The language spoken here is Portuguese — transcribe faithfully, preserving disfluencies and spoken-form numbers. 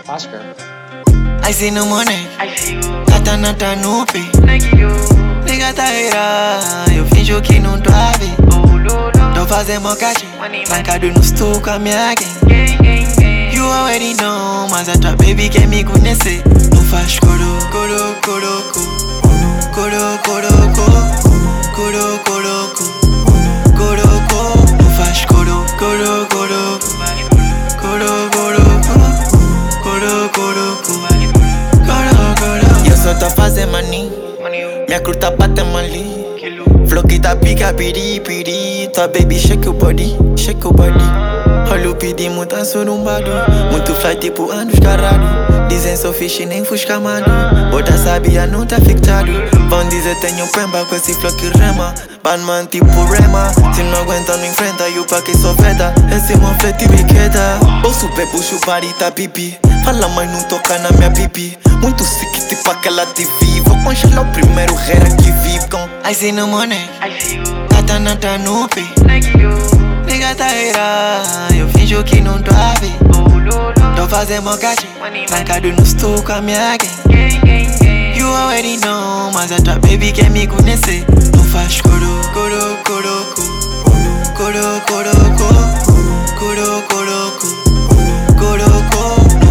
Oscar. I see no money, I see you, nata nata nupe. like you. Nigga tá ira, eu finjo que não tô a ver. Oh, no, no. Tô fazendo mocate, Money, money. trancado no stool com a minha gang. Gang, gang, gang. You already know, mas a tua baby quer me conhecer. Não faz coro, coro, coro, coro, coro, coro, coro, coro, coro, coro, não faz coro, coro, coro, coro, coro, coro, coro, coro, coro. Eu só tô fazendo money, Money, you. minha curta bate ali. Kill you. Flow que tá pica, piri, piri. Tua baby shake your body, shake your body. Olha o pedi, muita surumbado. Muito fly tipo anos carrado. Dizem sou fixe, nem fusca mano. Bota sabia, não tá fixado. Vão dizer tenho pemba com esse flow que rema. Batman tipo rema. Se não aguenta, não enfrenta. E o pa que só veda. Esse manflete biqueta. Bolso bebo, chupar e tá pipi. Fala, mas não toca na minha pipi. Muito sick, tipo aquela T V. Vou congelar o primeiro rera que vive com. I see no money, I see you, nata nata nupe. like you. Nigga tá ira, eu finjo que não tô a ver. Oh, no, no. Tô fazendo mocate, Money, money. trancado no stool com a minha gang. Gang, gang, gang. You already know, mas a tua baby quer me conhecer. Não faz coro, coro, coro, coro, coro, coro, coro, coro, coro, coro, coro,